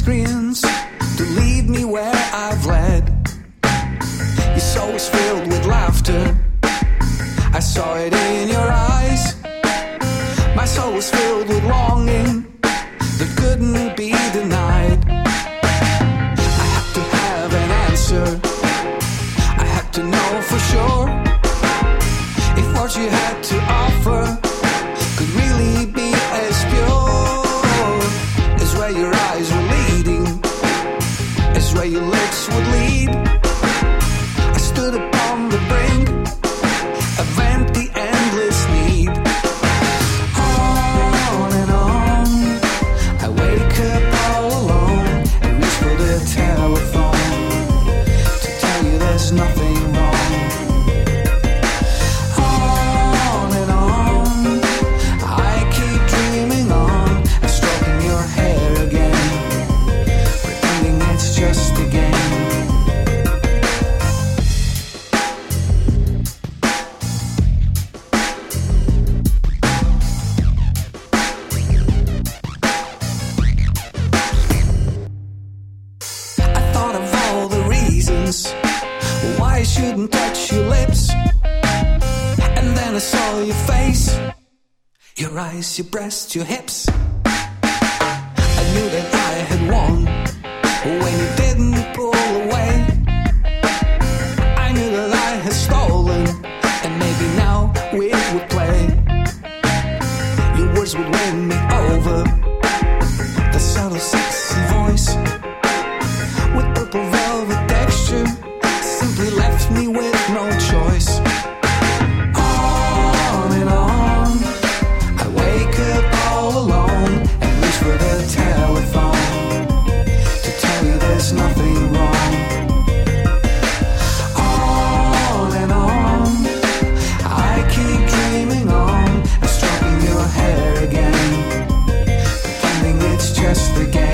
screens to lead me where I've led. Your soul was filled with laughter, I saw it in your eyes. My soul was filled with longing that couldn't be denied. I had to have an answer, I had to know for sure if what you had to offer could really be as pure as where your eyes were leading, as where your lips would lead. I stood upon the brink of empty, endless need. On and on, I wake up all alone and reach for the telephone to tell you there's nothing wrong. On and on, I keep dreaming on and stroking your hair again, pretending it's just a game. Why I shouldn't touch your lips, and then I saw your face, your eyes, your breasts, your hips. I knew that I had won when you didn't pull away. I knew that I had stolen, and maybe now we would play. Your words would win me over, the subtle sexy voice with purple velvet texture simply left me with no choice. On and on, I wake up all alone and reach for the telephone to tell you there's nothing wrong. On and on, I keep dreaming on and stroking your hair again, pretending it's just a game.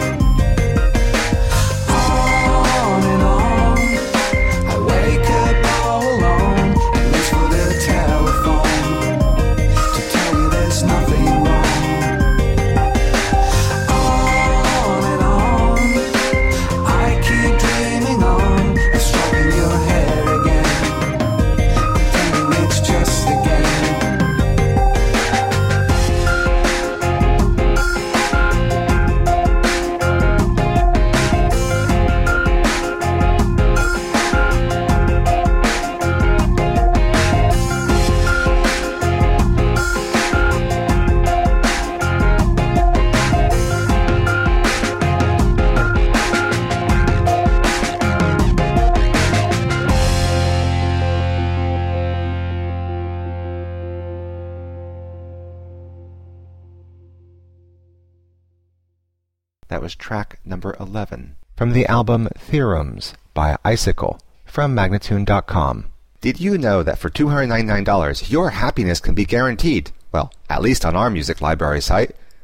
That was track number 11 from the album Theorems by Icicle from Magnatune.com. Did you know that for $299 your happiness can be guaranteed? Well, at least on our music library site.